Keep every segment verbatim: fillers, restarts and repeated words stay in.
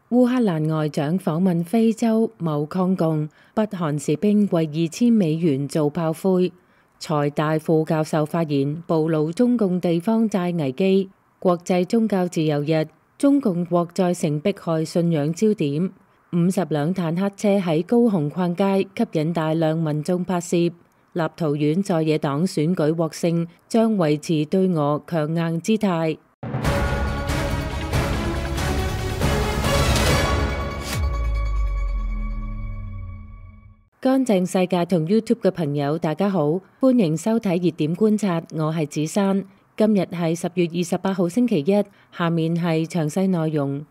烏克蘭外長訪問非洲謀抗共，北韓士兵為二千美元做炮灰。財大副教授發言，暴露中共地方債危機。國際宗教自由日，中共國再成迫害信仰焦點。五十輛坦克車喺高雄逛街，吸引大量民眾拍攝。立陶宛在野黨選舉獲勝，將維持對俄強硬姿態。乾淨世界同 YouTube 嘅朋友，大家好，歡迎收睇熱點觀察，我係子珊。今日係十月二十八號星期一，下面係詳細內容。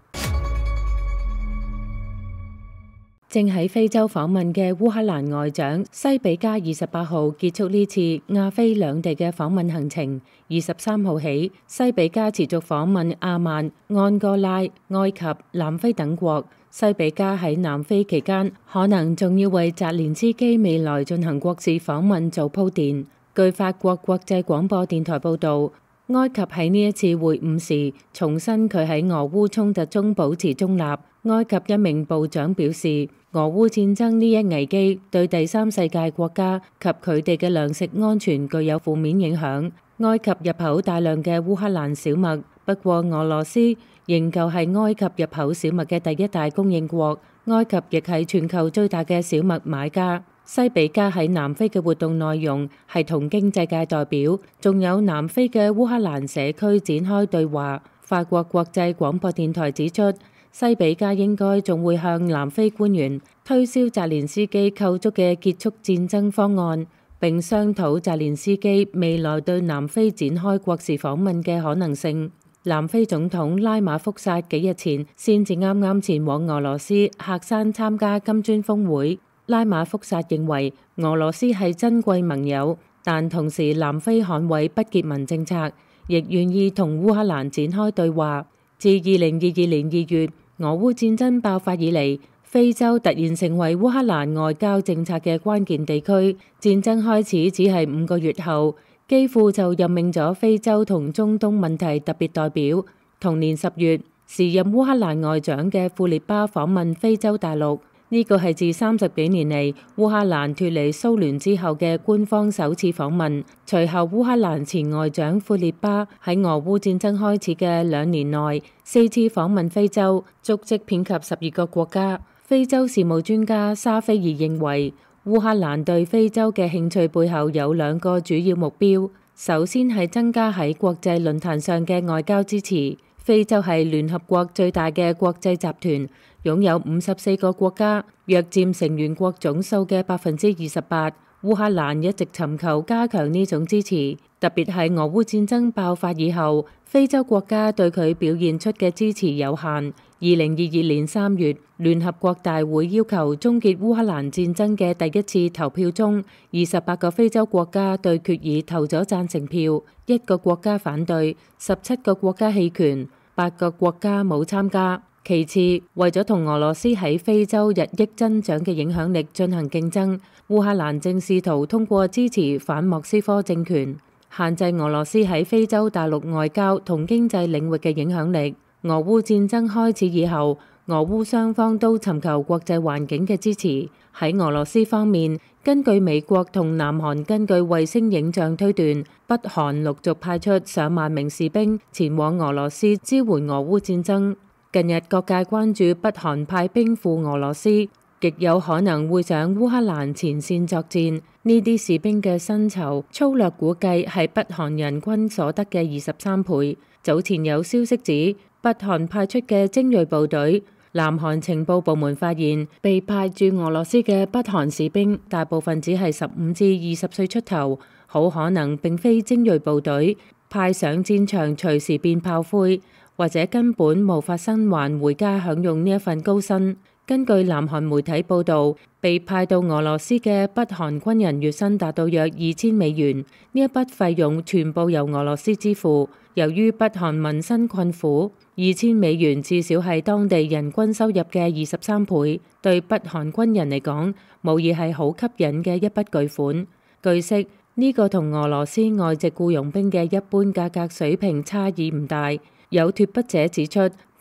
正喺非洲訪問嘅烏克蘭外長西比加二十八號結束呢次亞非兩地嘅訪問行程。二十三號起，西比加持續訪問阿曼、安哥拉、埃及、南非等國。西比加喺南非期間，可能仲要為澤連斯基未來進行國事訪問做鋪墊。據法國國際廣播電台報導，埃及喺呢一次會晤時重申佢喺俄烏衝突中保持中立。埃及一名部長表示，俄烏戰爭呢一危機對第三世界國家及佢哋嘅糧食安全具有負面影響。埃及入口大量嘅烏克蘭小麥，不過俄羅斯仍舊係埃及入口小麥嘅第一大供應國，埃及亦係全球最大嘅小麥買家。西比加喺南非嘅活動內容係同經濟界代表，仲有南非嘅烏克蘭社區展開對話。法國國際廣播電台指出，西比加應該仲會向南非官員推銷澤連斯基構築嘅結束戰爭方案，並商討澤連斯基未來對南非展開國事訪問嘅可能性。南非總統拉馬福薩幾日前先至啱啱前往俄羅斯喀山參加金磚峰會。拉馬福薩認為俄羅斯係珍貴盟友，但同時南非捍衛不結盟政策，亦願意同烏克蘭展開對話。自二零二二年二月俄烏戰爭爆發以嚟，非洲突然成為烏克蘭外交政策嘅關鍵地區。戰爭開始只係五個月後，基輔就任命咗非洲同中東問題特別代表。同年十月，時任烏克蘭外長嘅庫列巴訪問非洲大陸，呢個係自三十幾年嚟烏克蘭脫離蘇聯之後嘅官方首次訪問。隨後，烏克蘭前外長庫列巴喺俄烏戰爭開始嘅兩年內四次訪問非洲，足跡遍及十二個國家。非洲事務專家沙菲爾認為，烏克蘭對非洲嘅興趣背後有兩個主要目標，首先係增加喺國際論壇上嘅外交支持。非洲係聯合國最大嘅國際集團，擁有五十四個國家，約佔成員國總數嘅百分之二十八。烏克蘭一直尋求加強呢種支持，特別係俄烏戰爭爆發以後，非洲國家對佢表現出嘅支持有限。二零二二年三月，聯合國大會要求終結烏克蘭戰爭嘅第一次投票中，二十八個非洲國家對決議投咗贊成票，一個國家反對，十七個國家棄權，八個國家冇參加。其次，為咗同俄羅斯喺非洲日益增長嘅影響力進行競爭，烏克蘭正試圖通過支持反莫斯科政權，限制俄羅斯喺非洲大陸外交同經濟領域嘅影響力。俄烏戰爭開始以後，俄烏雙方都尋求國際環境嘅支持。喺俄羅斯方面，根據美國同南韓根據衛星影像推斷，北韓陸續派出上萬名士兵前往俄羅斯支援俄烏戰爭。近日各界關注北韓派兵赴俄羅斯，極有可能會上烏克蘭前線作戰。呢啲士兵嘅薪酬粗略估計係北韓人均所得嘅二十三倍。早前有消息指，北韓派出嘅精銳部隊，南韓情報部門發現被派駐俄羅斯嘅北韓士兵大部分只係十五至二十歲出頭，好可能並非精銳部隊，派上戰場隨時變炮灰，或者根本無法生還回家享用呢一份高薪。根據南韓媒體報導，被派到俄羅斯嘅北韓軍人月薪達到約二千美元，呢一筆費用全部由俄羅斯支付。由於北韓民生困苦，二千美元至少係當地人均收入嘅二十三倍，對北韓軍人嚟講，無疑係好吸引嘅一筆巨款。據悉，呢、這個同俄羅斯外籍僱傭兵嘅一般價格水平差異唔大。有脫北者指出，北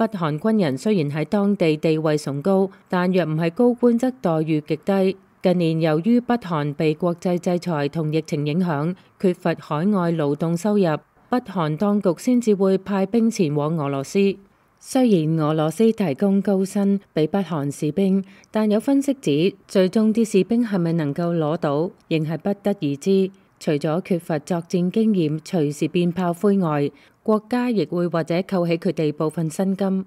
北韓軍人雖然喺當地地位崇高，但若唔係高官則待遇極低。近年由於北韓被國際制裁同疫情影響，缺乏海外勞動收入，北韓當局先至會派兵前往俄羅斯。雖然俄羅斯提供高薪俾北韓士兵，但有分析指，最終啲士兵係咪能夠攞到，仍係不得而知。除咗缺乏作戰經驗，隨時變炮灰外，國家亦會或者扣起佢哋部分薪金。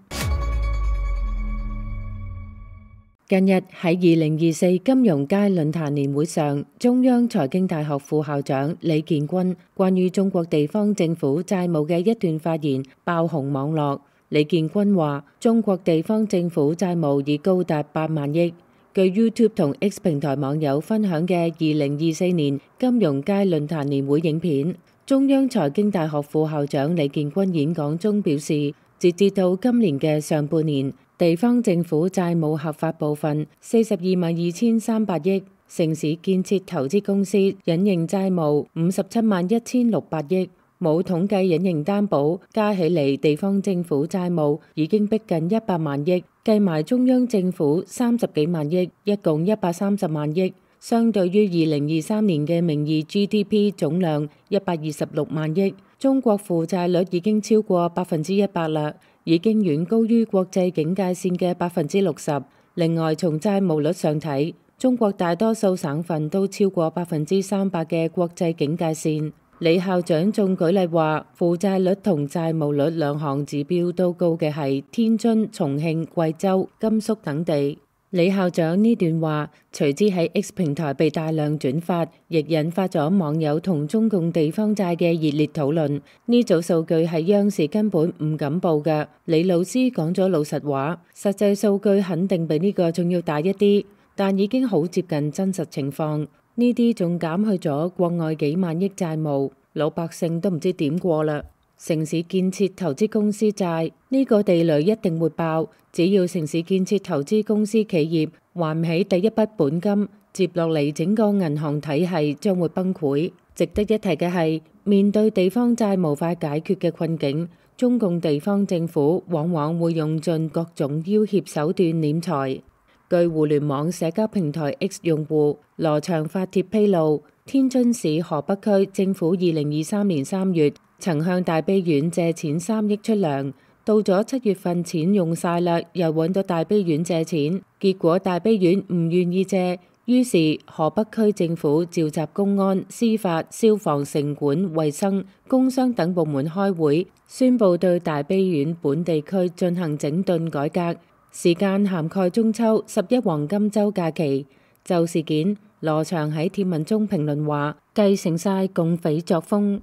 近日喺二零二四金融街論壇年會上，中央財經大學副校長李建軍關於中國地方政府債務嘅一段發言爆紅網絡。李建軍話：中國地方政府債務已高達八萬億。據 YouTube 同 X 平台網友分享嘅二零二四年金融街論壇年會影片，中央財經大學副校長李建軍演講中表示，截至到今年嘅上半年，地方政府債務合法部分四十二萬二千三百億，城市建設投資公司隱形債務五十七萬一千六百億。冇統計隱形擔保，加起嚟地方政府債務已經逼近一百萬億，計埋中央政府三十幾萬億，一共一百三十萬億。相對於二零二三年嘅名義 G D P 總量一百二十六萬億，中國負債率已經超過百分之一百啦，已經遠高於國際警戒線嘅百分之六十。另外，從債務率上睇，中國大多數省份都超過百分之三百嘅國際警戒線。李校長仲舉例話，負債率同債務率兩項指標都高嘅係天津、重慶、貴州、甘肅等地。李校長呢段話隨之喺 X 平台被大量轉發，亦引發咗網友同中共地方債嘅熱烈討論。呢組數據係央視根本唔敢報嘅。李老師講咗老實話，實際數據肯定比呢個仲要大一啲，但已經好接近真實情況。呢啲仲減去咗國外幾萬億債務，老百姓都唔知點過啦。城市建設投資公司債呢個地雷一定會爆，只要城市建設投資公司企業還唔起第一筆本金，接落嚟整個銀行體系將會崩潰。值得一提嘅係，面對地方債無法解決嘅困境，中共地方政府往往會用盡各種要挾手段斂財。據互聯網社交平台 X 用戶羅翔發帖披露，天津市河北區政府二零二三年三月曾向大悲院借錢三億出糧，到咗七月份錢用晒啦，又揾到大悲院借錢，結果大悲院唔願意借，於是河北區政府召集公安、司法、消防、城管、衛生、工商等部門開會，宣布對大悲院本地區進行整頓改革。時間涵蓋中秋、十一黃金週假期。就事件，羅翔喺貼文中評論話：繼承晒共匪作風。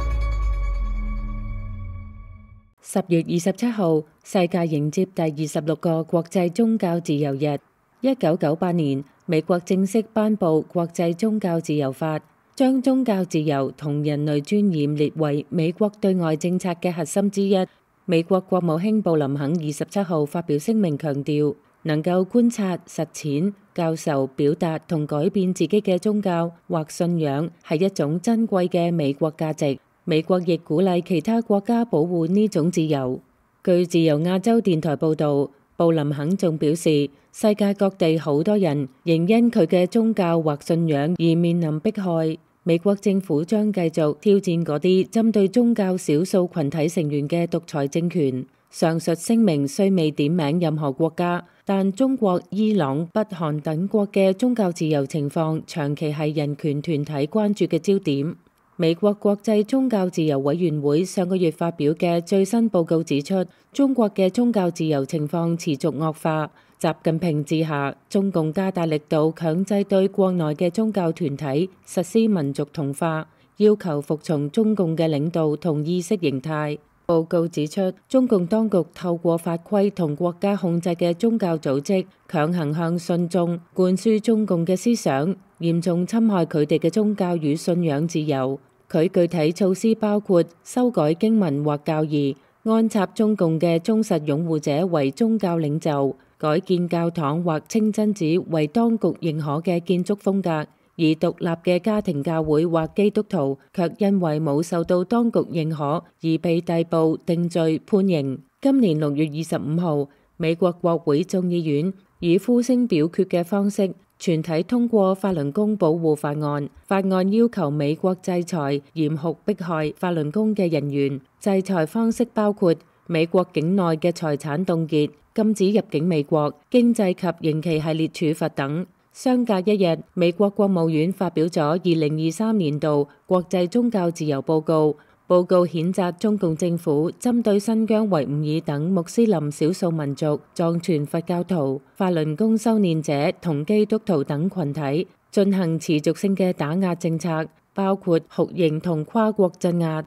十月二十七號，世界迎接第二十六個國際宗教自由日。一九九八年，美國正式頒布國際宗教自由法，將宗教自由同人類尊嚴列為美國對外政策嘅核心之一。美國國務卿布林肯二十七號發表聲明，強調能夠觀察、實踐、教授、表達同改變自己嘅宗教或信仰係一種珍貴嘅美國價值。美國亦鼓勵其他國家保護呢種自由。據自由亞洲電台報導，布林肯仲表示，世界各地好多人仍因佢嘅宗教或信仰而面臨迫害。美國政府將繼續挑戰嗰啲針對宗教少數群體成員嘅獨裁政權。上述聲明雖未點名任何國家，但中國、伊朗、北韓等國嘅宗教自由情況長期係人權團體關注嘅焦點。美國國際宗教自由委員會上個月發表嘅最新報告指出，中國嘅宗教自由情況持續惡化。習近平治下，中共加大力度強制對國內嘅宗教團體實施民族同化，要求服從中共嘅領導同意識形態。報告指出，中共當局透過法規同國家控制嘅宗教組織，強行向信眾灌輸中共嘅思想，嚴重侵害佢哋嘅宗教與信仰自由。佢具體措施包括修改經文或教義，安插中共嘅忠實擁護者為宗教領袖，改建教堂或清真寺為當局認可嘅建築風格， 而獨立嘅家庭教會或基督徒卻因為冇受到當局認可而被逮捕、定罪、判刑。今年六月二十五號，美國國會眾議院以呼聲表決嘅方式全體通過法輪功保護法案。法案要求美國制裁嚴酷迫害法輪功嘅人員，制裁方式包括美國境內嘅財產凍結、禁止入境美國、經濟及刑期系列處罰等。相隔一日，美國國務院發表咗二零二三年度國際宗教自由報告，報告譴責中共政府針對新疆維吾爾等穆斯林少數民族、藏傳佛教徒、法輪功修煉者同基督徒等群體進行持續性嘅打壓政策，包括酷刑同跨國鎮壓。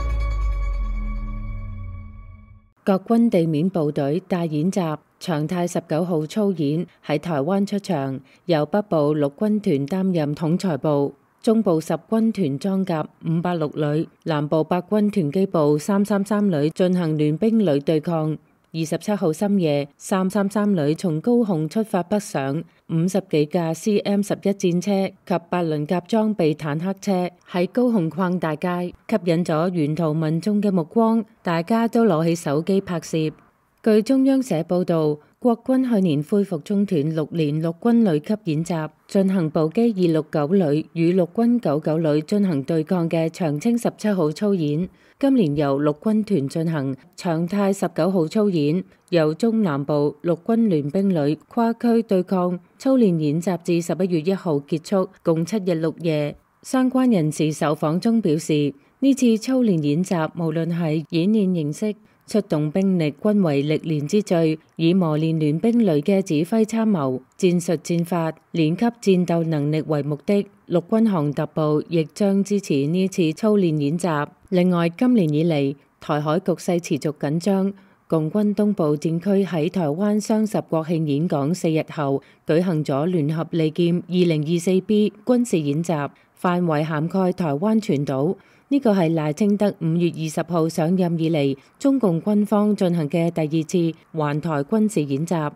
國軍地面部隊大演習長泰十九號操演喺台灣出場，由北部陸軍團擔任統裁部，中部十軍團裝甲五八六旅、南部八軍團機步三三三旅進行聯兵旅對抗。二十七號深夜，三三三旅從高雄出發北上，五十幾架 C M 十一戰車及八輪甲裝備坦克車喺高雄逛大街，吸引咗沿途民眾嘅目光，大家都攞起手機拍攝。據中央社報道，國軍去年恢復中團六年陸軍旅級演習，進行步機二六九旅與陸軍九九旅進行對抗嘅長青十七號操演。今年由陸軍團進行長泰十九號操演，由中南部陸軍聯兵旅跨區對抗操練演習至十一月一號結束，共七日六夜。相關人士受訪中表示，呢次操練演習無論係演練形式、出動兵力均為歷練之最，以磨練聯兵旅嘅指揮參謀、戰術戰法、練級戰鬥能力為目的。陸軍航特部亦將支持呢次操練演習。另外，今年以嚟台海局勢持續緊張，共軍東部戰區喺台灣雙十國慶演講四日後，舉行咗聯合利劍二零二四 B 軍事演習，範圍涵蓋台灣全島。呢個係賴清德五月二十號上任以嚟，中共軍方進行嘅第二次環台軍事演習。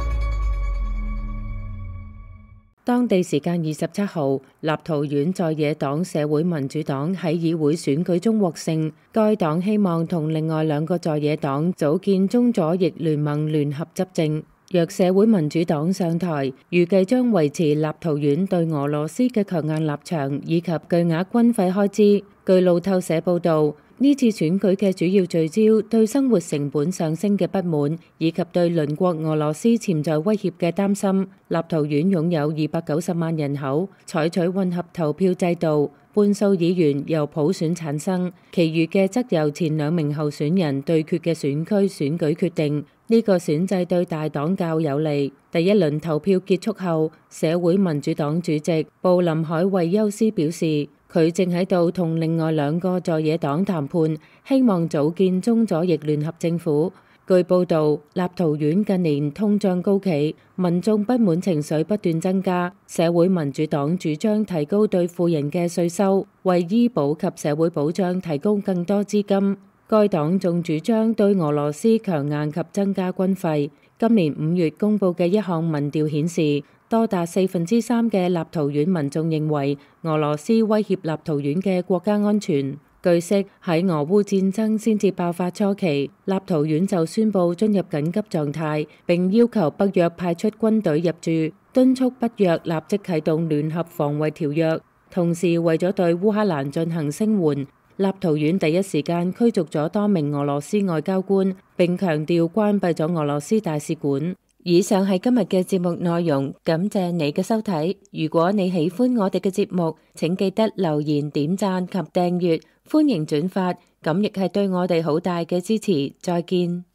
當地時間二十七號，立陶宛在野黨社會民主黨喺議會選舉中獲勝，該黨希望同另外兩個在野黨組建中左翼聯盟聯合執政。若社會民主黨上台，預計將維持立陶宛對俄羅斯嘅強硬立場以及巨額軍費開支。據路透社報導，呢次選舉嘅主要聚焦對生活成本上升嘅不滿，以及對鄰國俄羅斯潛在威脅嘅擔心。立陶宛擁有二百九十萬人口，採取混合投票制度，半數議員由普選產生，其餘嘅則由前兩名候選人對決嘅選區選舉決定。呢個選制對大黨較有利。第一輪投票結束後，社會民主黨主席布林海惠休斯表示，佢正喺度同另外兩個在野黨談判，希望組建中左翼聯合政府。據報導，立陶宛近年通脹高企，民眾不滿情緒不斷增加。社會民主黨主張提高對富人嘅稅收，為醫保及社會保障提供更多資金。該黨仲主張對俄羅斯強硬及增加軍費。今年五月公佈嘅一項民調顯示，多達四分之三嘅立陶宛民眾認為俄羅斯威脅立陶宛嘅國家安全。據悉，喺俄烏戰爭先至爆發初期，立陶宛就宣布進入緊急狀態，並要求北約派出軍隊入駐，敦促北約立即啟動聯合防衛條約。同時，為咗對烏克蘭進行聲援，立陶宛第一時間驅逐咗多名俄羅斯外交官，並強調關閉咗俄羅斯大使館。以上係今日嘅節目內容，感謝你嘅收睇。如果你喜歡我哋嘅節目，請記得留言、點讚及訂閱，歡迎轉發，咁亦係對我哋好大嘅支持。再見。